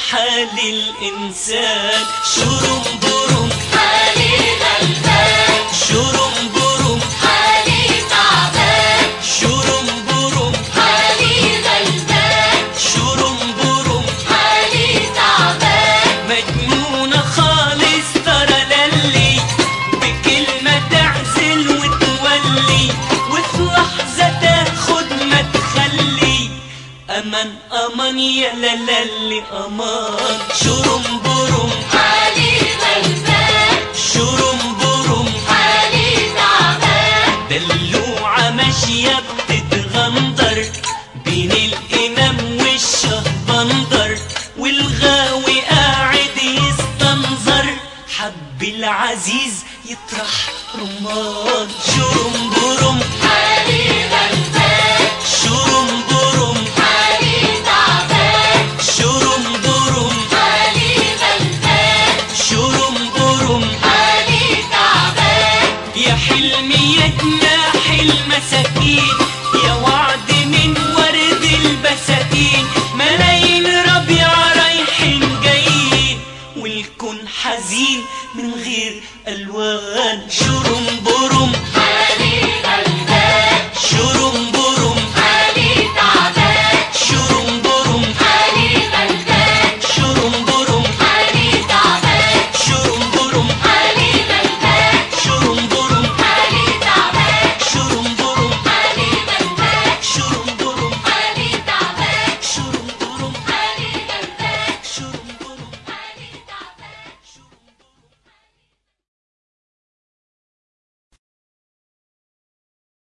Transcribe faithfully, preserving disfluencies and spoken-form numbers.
حال الإنسان. شرم برم حالي غلبان، شرم برم حالي تعبان، شرم برم حالي غلبان، شرم برم حالي تعبان. مجنونة خالص ترى للي بكلمة تعزل وتولي، وفي لحظة تاخد ما تخلي. أمان أمان يا لالي أمان. شرم برم حالي غلبان، شرم برم حالي تعبان. دلوعة ماشية بتتغندر بين الإمام والشهبندر، والغاوي قاعد يستنظر حب العزيز يطرح رمان. شرم برم